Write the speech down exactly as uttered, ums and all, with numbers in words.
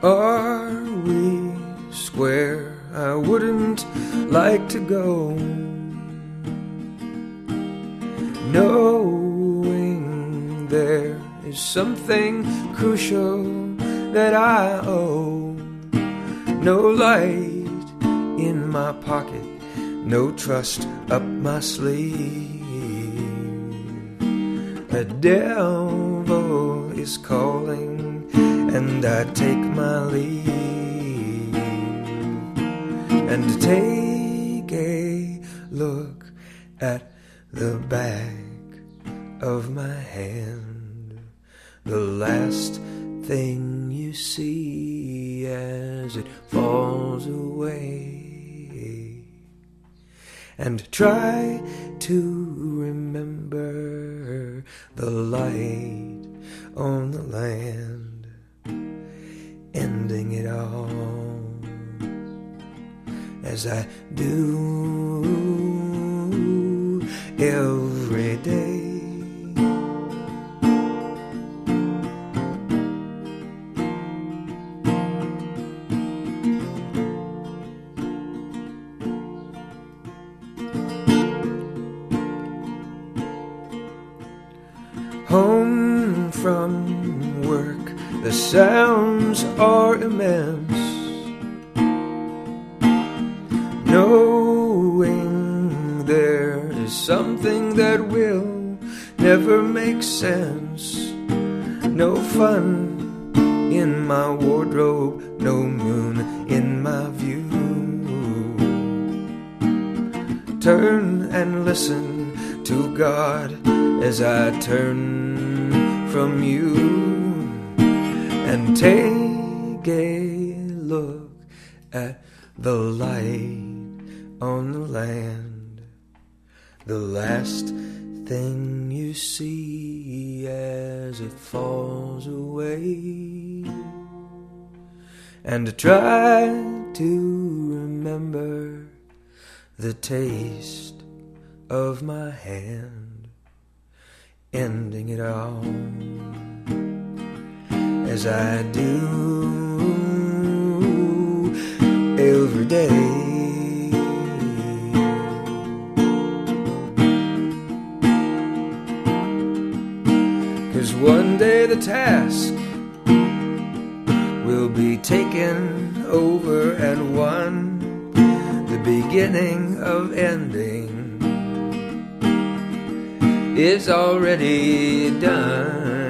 Are we square? I wouldn't like to go, knowing there is something crucial that I owe. No light in my pocket, no trust up my sleeve. The devil is calling, and I take my leave, and take a look at the back of my hand, the last thing you see as it falls away, and try to remember the light on the land, ending it all as I do every day. Home from work, the sounds are immense, knowing there is something that will never make sense. No fun in my wardrobe, no moon in my view. Turn and listen to God as I turn from you, and take a look at the light on the land, the last thing you see as it falls away, and try to remember the taste of my hand, ending it all as I do every day. 'Cause one day the task will be taken over, and one, the beginning of ending, is already done.